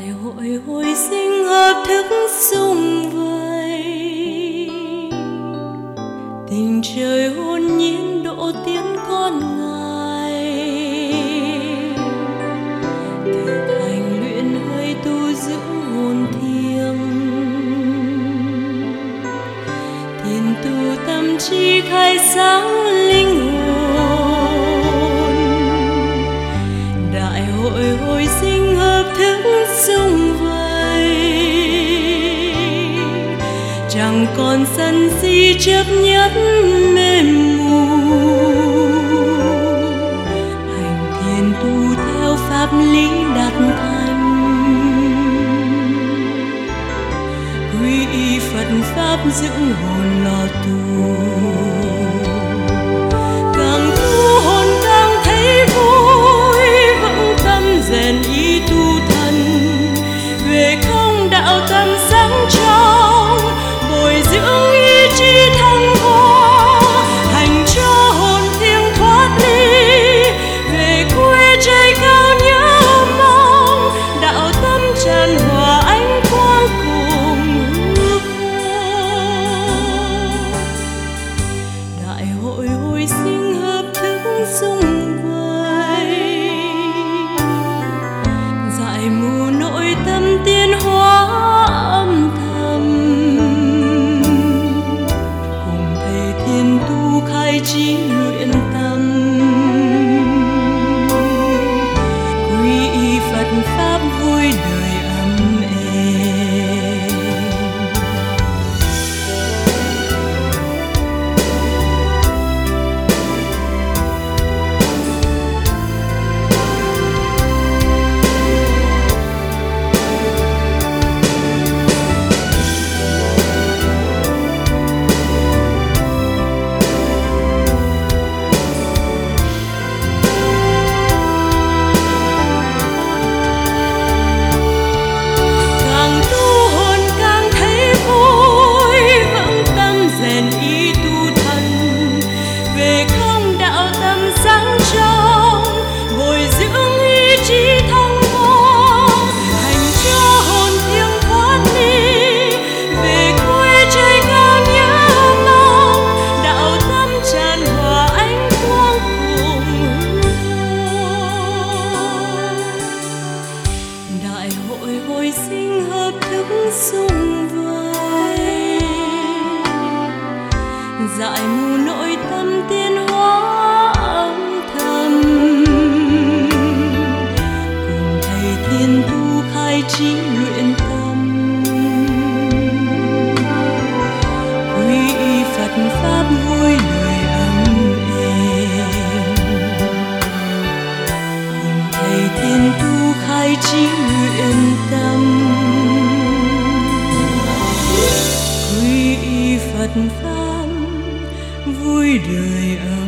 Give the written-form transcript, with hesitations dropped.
đại hội hồi sinh hợp thức sum vầy, tình trời hồn nhiên độ tiến con ngài, thực hành luyện hơi tu dưỡng hồn thiêng, thiền tu tâm trí khai sáng linh hồn. Đại hội hồi sinh hợp thức sum vầy, chẳng còn sân si chấp nhất mềm mù, hành thiền tu theo pháp lý đạt thành, quy y Phật pháp dưỡng hồn lo tu. Càng tu hồn càng thấy vui, vững tâm rèn ý tu thân, về không đạo tâm sáng trong, bồi dưỡng ý chí thăng hoa, hành cho hồn thiêng thoát ly, về quê trời cao nhớ mong, đạo tâm tràn hòa ánh quang cùng hư vô. Đại hội hồi sinh hợp thức sum vầy, dạy mù nội tâm tiến hóa âm thầm, cùng thầy thiên tu khai trí luyện tâm, quy y Phật pháp vui đời ấm êm. Đại hội hồi sinh hợp thức sum vầy, dạy mù nội tâm tiến hóa âm thầm, cùng thầy thiên tu khai trí luyện tâm, quy y Phật pháp vui đời ấm êm, cùng thầy thiên tu khai trí luyện tâm, quy y Phật pháp vui đời ấm.